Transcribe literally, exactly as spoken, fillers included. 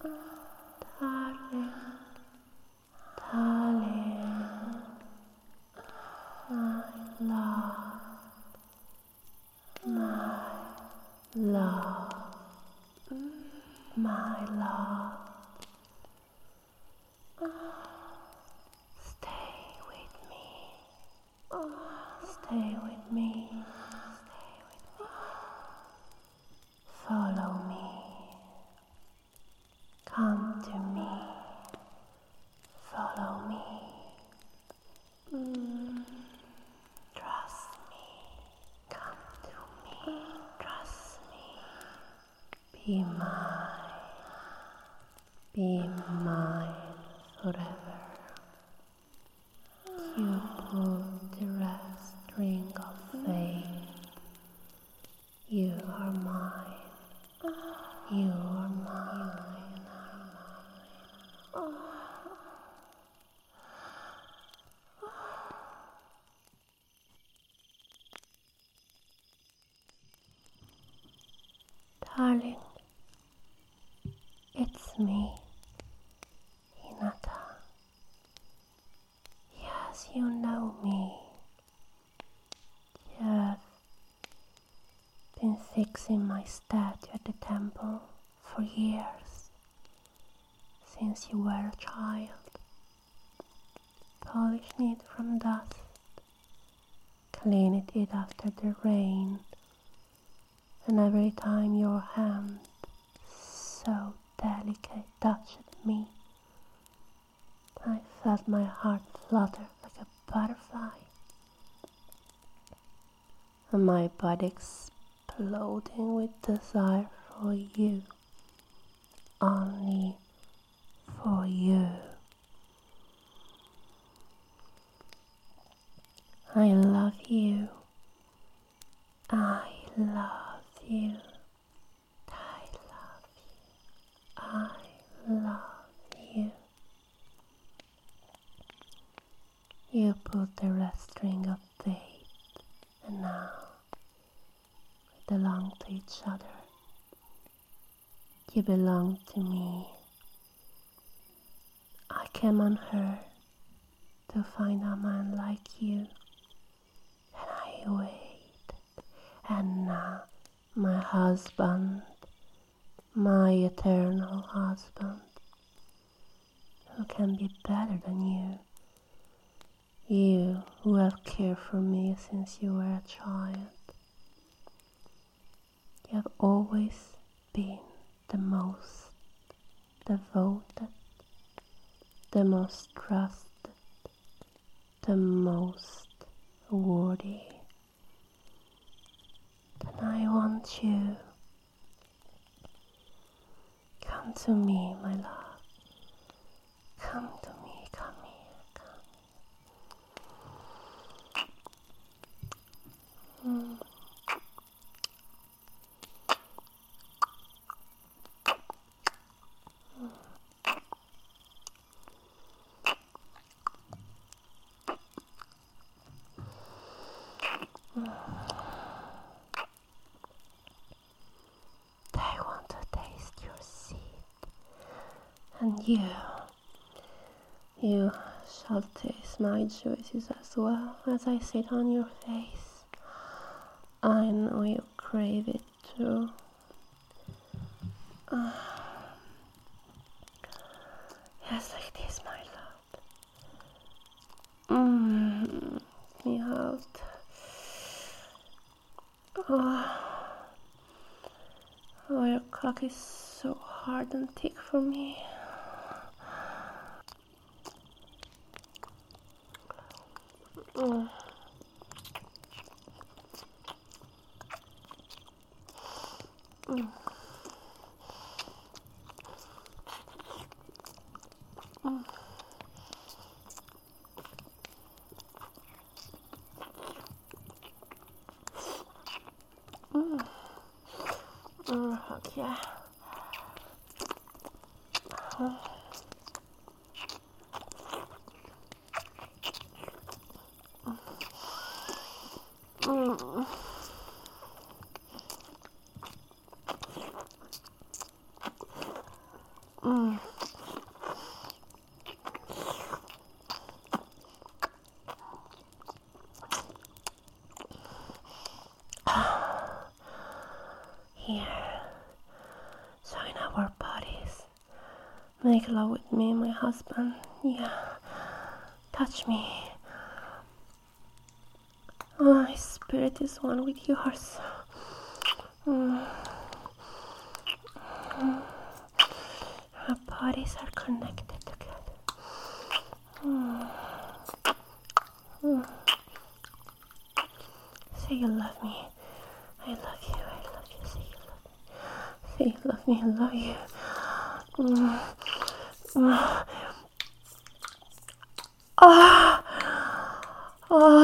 Darling, darling, my love, my love, my love. Stay with me, stay with me, stay with me. Follow me, come to me, follow me. Mm. Trust me, come to me, trust me. Be mine, be mine forever. You pull the red string of fate. You are mine, you are mine, oh. Darling, it's me, Hinata. Yes, you know me. You've been fixing my statue at the temple for years, since you were a child. Polishing it from dust, cleaning it after the rain, and every time your hand, so delicate, touched me, I felt my heart flutter like a butterfly, and my body exploding with desire for you, only for you. I love you, I love you, I love you, I love you. You pulled the red string of fate, and now we belong to each other. You belong to me. I came on her to find a man like you, and I waited, and now my husband, my eternal husband, who can be better than you? You who have cared for me since you were a child. You have always been the most devoted, the most trusted, the most worthy. And I want you. Come to me, my love. Come to me, come here, come here. Mm. I want to taste your seed, and you, you shall taste my juices as well as I sit on your face. I know you crave it too. Uh, yes, like this, my love. Mmm, me out. Oh. Oh, your cock is so hard and thick for me. Mm. Mm. Mm. Mm. Mm. Okay. Mm. Mm. Mm. Here, join our bodies. Make love with me, my husband. Yeah, touch me. My spirit is one with yours. Mm. Mm. Our bodies are connected together. Mm. Mm. Say you love me. I love you. I love you. Say you love me. Say you love me. I love you. Mm. Mm. Ah. Oh.